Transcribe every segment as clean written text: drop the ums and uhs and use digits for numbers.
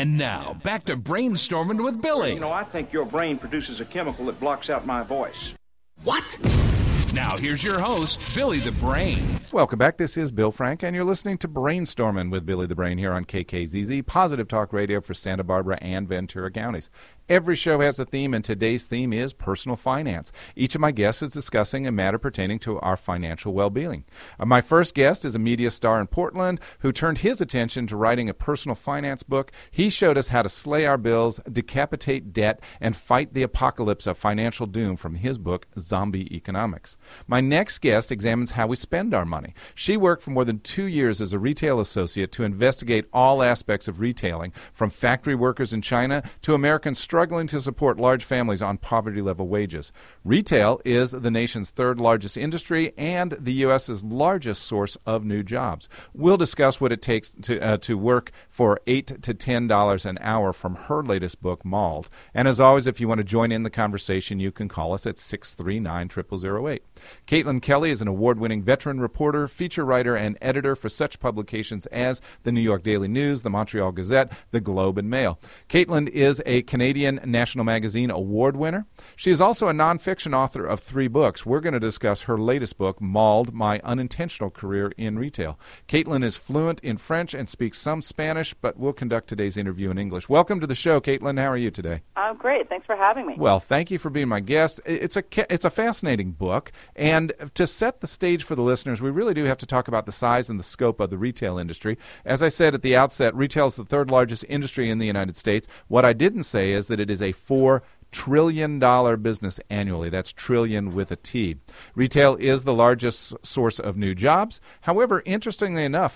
And now, back to Brainstorming with Billy. You know, I think your brain produces a chemical that blocks out my voice. What? Now, here's your host, Billy the Brain. Welcome back. This is Bill Frank, and you're listening to Brainstorming with Billy the Brain here on KKZZ, Positive Talk Radio for Santa Barbara and Ventura counties. Every show has a theme, and today's theme is personal finance. Each of my guests is discussing a matter pertaining to our financial well-being. My first guest is a media star in Portland who turned his attention to writing a personal finance book. He showed us how to slay our bills, decapitate debt, and fight the apocalypse of financial doom from his book, Zombie Economics. My next guest examines how we spend our money. She worked for more than 2 years as a retail associate to investigate all aspects of retailing, from factory workers in China to Americans struggling to support large families on poverty-level wages. Retail is the nation's third largest industry and the U.S.'s largest source of new jobs. We'll discuss what it takes to work for $8 to $10 an hour from her latest book, Mauled. And as always, if you want to join in the conversation, you can call us at 639-0008. Caitlin Kelly is an award-winning veteran reporter, feature writer, and editor for such publications as the New York Daily News, the Montreal Gazette, the Globe and Mail. Caitlin is a Canadian National Magazine Award winner. She is also a nonfiction author of 3 books. We're going to discuss her latest book, Mauled, My Unintentional Career in Retail. Caitlin is fluent in French and speaks some Spanish, but we'll conduct today's interview in English. Welcome to the show, Caitlin. How are you today? I'm great. Thanks for having me. Well, thank you for being my guest. It's a fascinating book, and to set the stage for the listeners, we really do have to talk about the size and the scope of the retail industry. As I said at the outset, retail is the third largest industry in the United States. What I didn't say is that it is a $4 trillion business annually. That's trillion with a T. Retail is the largest source of new jobs. However, interestingly enough,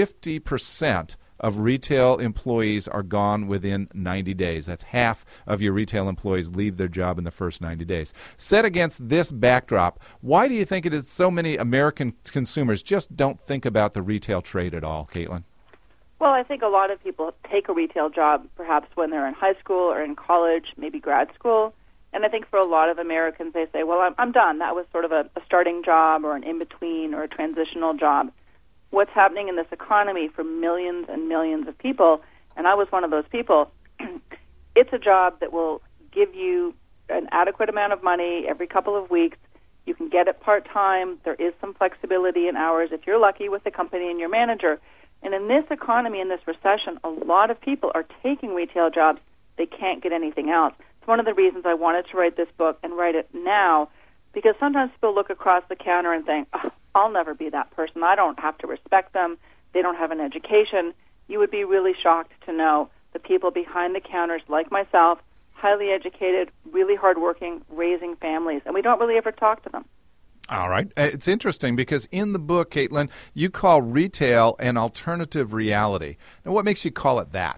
50% of retail employees are gone within 90 days. That's half of your retail employees leave their job in the first 90 days. Set against this backdrop, why do you think it is so many American consumers just don't think about the retail trade at all, Caitlin? Well, I think a lot of people take a retail job perhaps when they're in high school or in college, maybe grad school. And I think for a lot of Americans, they say, well, I'm done. That was sort of a starting job or an in-between or a transitional job. What's happening in this economy for millions and millions of people, and I was one of those people, it's a job that will give you an adequate amount of money every couple of weeks. You can get it part-time. There is some flexibility in hours if you're lucky with the company and your manager. And in this economy, in this recession, a lot of people are taking retail jobs. They can't get anything else. It's one of the reasons I wanted to write this book and write it now, because sometimes people look across the counter and think, oh, I'll never be that person. I don't have to respect them. They don't have an education. You would be really shocked to know the people behind the counters, like myself, highly educated, really hardworking, raising families, and we don't really ever talk to them. All right. It's interesting because in the book, Caitlin, you call retail an alternative reality. Now, what makes you call it that?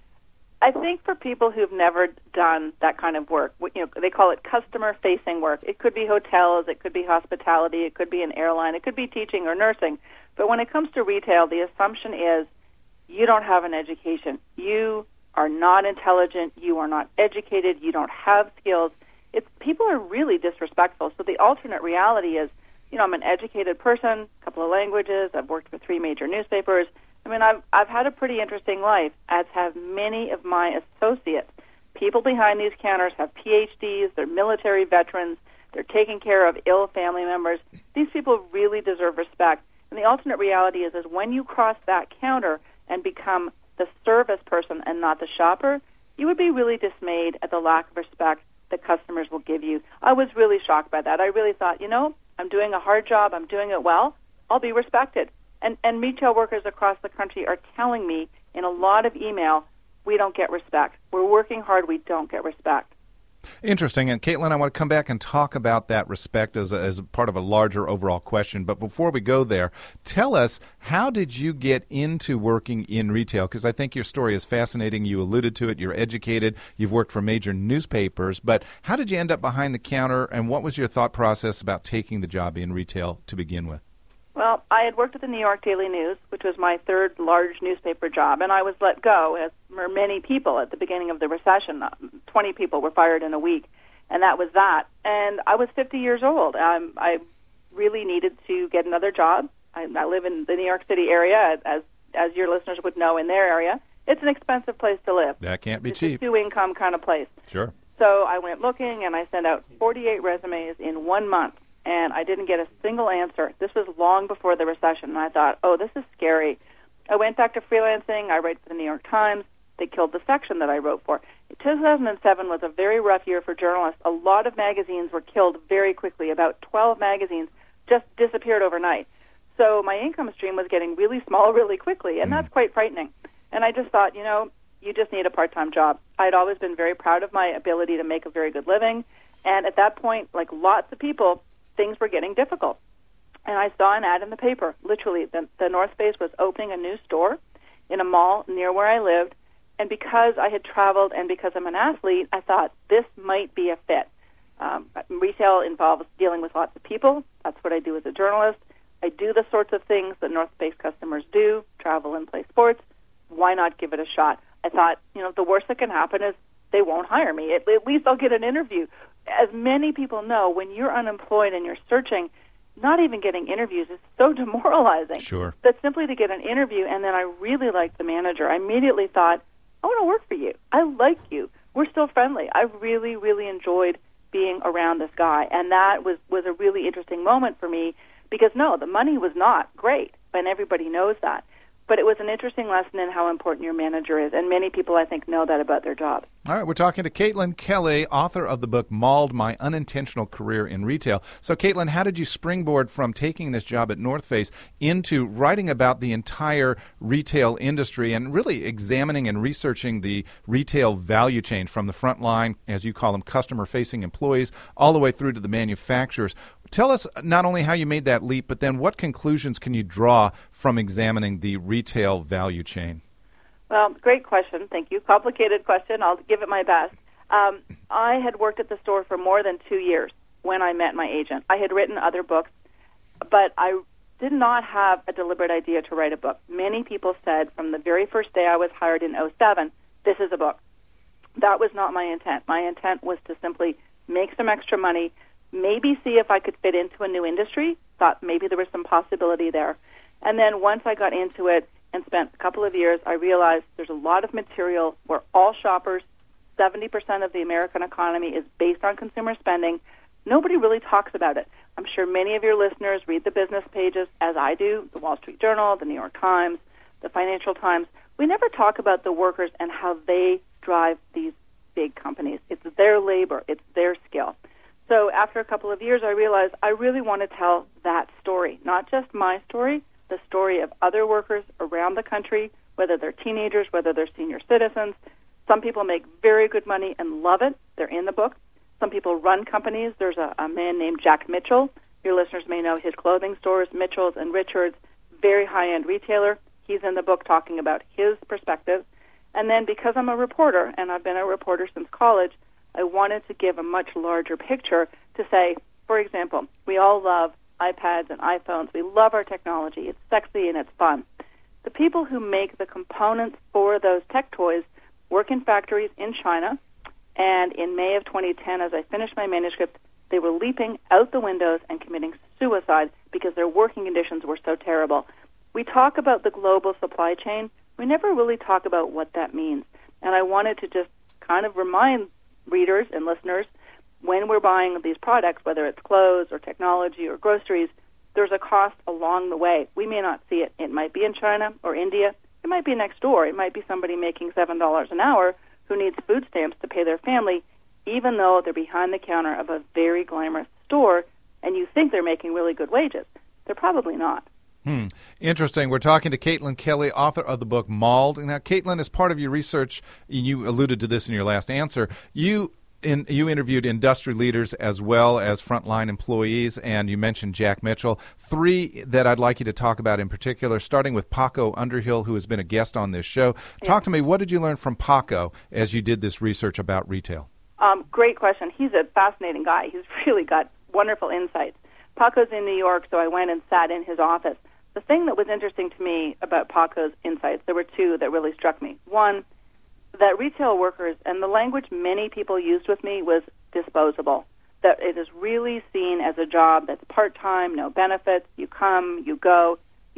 I think for people who've never done that kind of work, they call it customer-facing work. It could be hotels, it could be hospitality, it could be an airline, it could be teaching or nursing. But when it comes to retail, the assumption is you don't have an education. You are not intelligent. You are not educated. You don't have skills. People are really disrespectful. So the alternate reality is, I'm an educated person, a couple of languages. I've worked for 3 major newspapers. I mean, I've had a pretty interesting life, as have many of my associates. People behind these counters have PhDs, they're military veterans, they're taking care of ill family members. These people really deserve respect. And the alternate reality is when you cross that counter and become the service person and not the shopper, you would be really dismayed at the lack of respect that customers will give you. I was really shocked by that. I really thought, I'm doing a hard job, I'm doing it well, I'll be respected. And retail workers across the country are telling me in a lot of email, we don't get respect. We're working hard, we don't get respect. Interesting. And Caitlin, I want to come back and talk about that respect as a part of a larger overall question. But before we go there, tell us, how did you get into working in retail? Because I think your story is fascinating. You alluded to it. You're educated. You've worked for major newspapers. But how did you end up behind the counter, and what was your thought process about taking the job in retail to begin with? Well, I had worked at the New York Daily News, which was my third large newspaper job, and I was let go, as were many people at the beginning of the recession. 20 people were fired in a week, and that was that. And I was 50 years old. I really needed to get another job. I live in the New York City area, as your listeners would know in their area. It's an expensive place to live. That can't be It's cheap. a two-income kind of place. Sure. So I went looking, and I sent out 48 resumes in 1 month, and I didn't get a single answer. This was long before the recession, and I thought, oh, this is scary. I went back to freelancing. I write for the New York Times. They killed the section that I wrote for. 2007 was a very rough year for journalists. A lot of magazines were killed very quickly. About 12 magazines just disappeared overnight. So my income stream was getting really small really quickly, and that's quite frightening. And I just thought, you just need a part-time job. I'd always been very proud of my ability to make a very good living. And at that point, like lots of people, things were getting difficult. And I saw an ad in the paper. Literally, the North Face was opening a new store in a mall near where I lived. And because I had traveled and because I'm an athlete, I thought this might be a fit. Retail involves dealing with lots of people. That's what I do as a journalist. I do the sorts of things that North Face customers do, travel and play sports. Why not give it a shot? I thought, the worst that can happen is they won't hire me. At least I'll get an interview. As many people know, when you're unemployed and you're searching, not even getting interviews is so demoralizing. Sure. But simply to get an interview, and then I really liked the manager. I immediately thought, I want to work for you. I like you. We're still friendly. I really, really enjoyed being around this guy. And that was a really interesting moment for me because, no, the money was not great, and everybody knows that. But it was an interesting lesson in how important your manager is, and many people, I think, know that about their job. All right, we're talking to Caitlin Kelly, author of the book Mauled, My Unintentional Career in Retail. So, Caitlin, how did you springboard from taking this job at North Face into writing about the entire retail industry and really examining and researching the retail value chain from the front line, as you call them, customer-facing employees, all the way through to the manufacturers? Tell us not only how you made that leap, but then what conclusions can you draw from examining the retail value chain? Well, great question. Thank you. Complicated question. I'll give it my best. I had worked at the store for more than 2 years when I met my agent. I had written other books, but I did not have a deliberate idea to write a book. Many people said from the very first day I was hired in 2007, this is a book. That was not my intent. My intent was to simply make some extra money, maybe see if I could fit into a new industry, thought maybe there was some possibility there. And then once I got into it and spent a couple of years, I realized there's a lot of material. We're all shoppers. 70% of the American economy is based on consumer spending. Nobody really talks about it. I'm sure many of your listeners read the business pages, as I do, the Wall Street Journal, the New York Times, the Financial Times. We never talk about the workers and how they drive these big companies. It's their labor. It's their skill. So after a couple of years, I realized I really want to tell that story, not just my story, the story of other workers around the country, whether they're teenagers, whether they're senior citizens. Some people make very good money and love it. They're in the book. Some people run companies. There's a man named Jack Mitchell. Your listeners may know his clothing stores, Mitchell's and Richards, very high-end retailer. He's in the book talking about his perspective. And then because I'm a reporter, and I've been a reporter since college, I wanted to give a much larger picture to say, for example, we all love iPads and iPhones. We love our technology. It's sexy and it's fun. The people who make the components for those tech toys work in factories in China, and in May of 2010, as I finished my manuscript, they were leaping out the windows and committing suicide because their working conditions were so terrible. We talk about the global supply chain. We never really talk about what that means. And I wanted to just kind of remind readers and listeners, when we're buying these products, whether it's clothes or technology or groceries, there's a cost along the way. We may not see it. It might be in China or India. It might be next door. It might be somebody making $7 an hour who needs food stamps to pay their family, even though they're behind the counter of a very glamorous store and you think they're making really good wages. They're probably not. Interesting. We're talking to Caitlin Kelly, author of the book Mauled. Now, Caitlin, as part of your research, you alluded to this in your last answer, you interviewed industry leaders as well as frontline employees, and you mentioned Jack Mitchell. 3 that I'd like you to talk about in particular, starting with Paco Underhill, who has been a guest on this show. Talk to me, what did you learn from Paco as you did this research about retail? Great question. He's a fascinating guy. He's really got wonderful insights. Paco's in New York, so I went and sat in his office. The thing that was interesting to me about Paco's insights, there were 2 that really struck me. One, that retail workers, and the language many people used with me was disposable, that it is really seen as a job that's part-time, no benefits, you come, you go,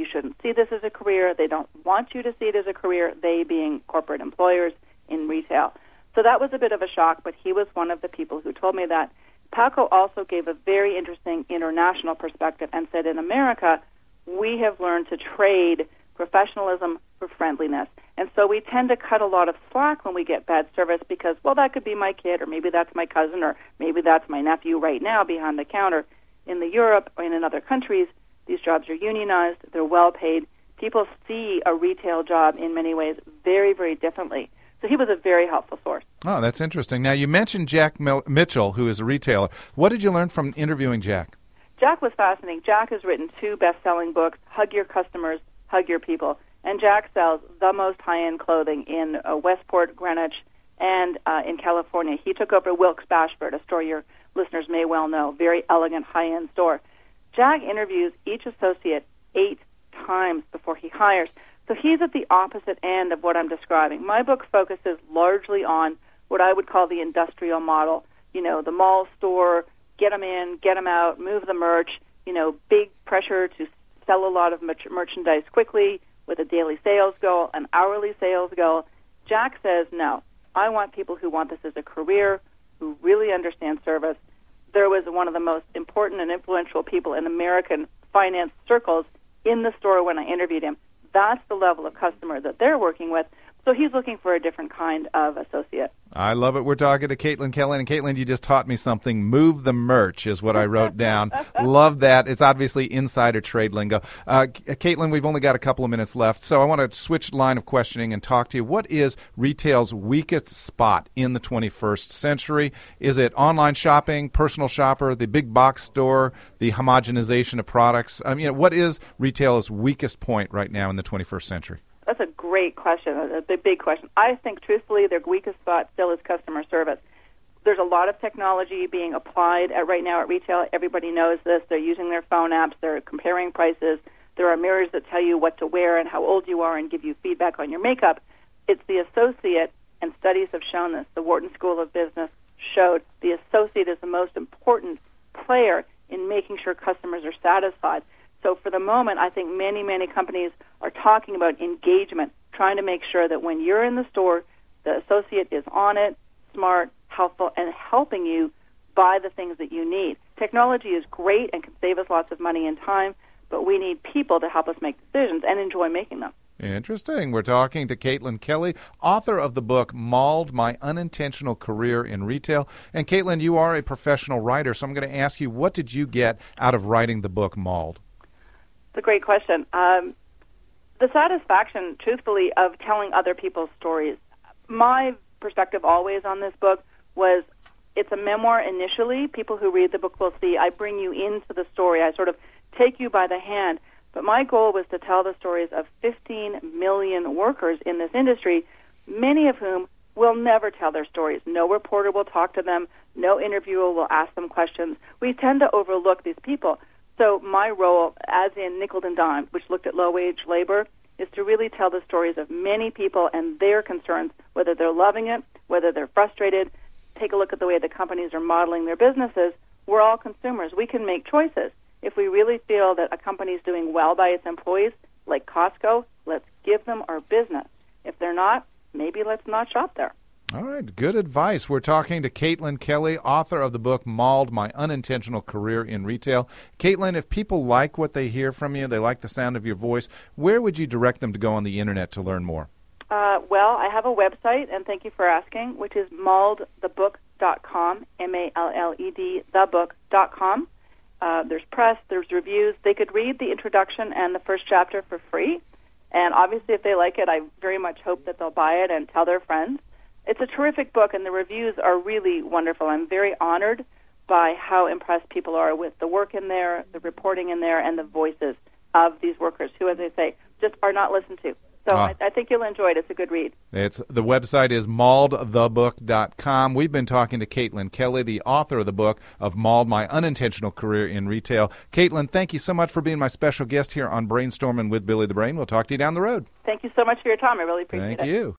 You shouldn't see this as a career. They don't want you to see it as a career, they being corporate employers in retail. So that was a bit of a shock, but he was one of the people who told me that. Paco also gave a very interesting international perspective and said, in America, we have learned to trade professionalism for friendliness. And so we tend to cut a lot of slack when we get bad service because, well, that could be my kid, or maybe that's my cousin, or maybe that's my nephew right now behind the counter. In Europe or in other countries, these jobs are unionized, they're well paid. People see a retail job in many ways very, very differently. So he was a very helpful source. Oh, that's interesting. Now, you mentioned Jack Mitchell, who is a retailer. What did you learn from interviewing Jack? Jack was fascinating. Jack has written 2 best-selling books, Hug Your Customers, Hug Your People. And Jack sells the most high-end clothing in Westport, Greenwich, and in California. He took over Wilkes-Bashford, a store your listeners may well know, very elegant, high-end store. Jack interviews each associate 8 times before he hires. So he's at the opposite end of what I'm describing. My book focuses largely on what I would call the industrial model. You know, the mall store, get them in, get them out, move the merch, you know, big pressure to sell a lot of merchandise quickly with a daily sales goal, an hourly sales goal. Jack says, no, I want people who want this as a career, who really understand service. There was one of the most important and influential people in American finance circles in the store when I interviewed him. That's the level of customer that they're working with. So he's looking for a different kind of associate. I love it. We're talking to Caitlin Kelly. And Caitlin, you just taught me something. Move the merch is what I wrote down. Love that. It's obviously insider trade lingo. Caitlin, we've only got a couple of minutes left, so I want to switch line of questioning and talk to you. What is retail's weakest spot in the 21st century? Is it online shopping, personal shopper, the big box store, the homogenization of products? What is retail's weakest point right now in the 21st century? That's a great question, a big question. I think, truthfully, their weakest spot still is customer service. There's a lot of technology being applied right now at retail. Everybody knows this. They're using their phone apps. They're comparing prices. There are mirrors that tell you what to wear and how old you are and give you feedback on your makeup. It's the associate, and studies have shown this. The Wharton School of Business showed the associate is the most important player in making sure customers are satisfied. So for the moment, I think many, many companies are talking about engagement, trying to make sure that when you're in the store, the associate is on it, smart, helpful, and helping you buy the things that you need. Technology is great and can save us lots of money and time, but we need people to help us make decisions and enjoy making them. Interesting. We're talking to Caitlin Kelly, author of the book Mauled, My Unintentional Career in Retail. And Caitlin, you are a professional writer, so I'm going to ask you, what did you get out of writing the book Mauled? It's a great question. The satisfaction, truthfully, of telling other people's stories. My perspective always on this book was it's a memoir initially. People who read the book will see I bring you into the story. I sort of take you by the hand. But my goal was to tell the stories of 15 million workers in this industry, many of whom will never tell their stories. No reporter will talk to them. No interviewer will ask them questions. We tend to overlook these people. So my role, as in Nickel and Dime, which looked at low-wage labor, is to really tell the stories of many people and their concerns, whether they're loving it, whether they're frustrated. Take a look at the way the companies are modeling their businesses. We're all consumers. We can make choices. If we really feel that a company is doing well by its employees, like Costco, let's give them our business. If they're not, maybe let's not shop there. All right, good advice. We're talking to Caitlin Kelly, author of the book Mauled, My Unintentional Career in Retail. Caitlin, if people like what they hear from you, they like the sound of your voice, where would you direct them to go on the Internet to learn more? Well, I have a website, and thank you for asking, which is mauledthebook.com, M-A-L-L-E-D, thebook.com. There's press, there's reviews. They could read the introduction and the first chapter for free. And obviously, if they like it, I very much hope that they'll buy it and tell their friends. It's a terrific book, and the reviews are really wonderful. I'm very honored by how impressed people are with the work in there, the reporting in there, and the voices of these workers who, as I say, just are not listened to. So I think you'll enjoy it. It's a good read. The website is mauledthebook.com. We've been talking to Caitlin Kelly, the author of the book of Mauled, My Unintentional Career in Retail. Caitlin, thank you so much for being my special guest here on Brainstorming with Billy the Brain. We'll talk to you down the road. Thank you so much for your time. I really appreciate it. Thank you.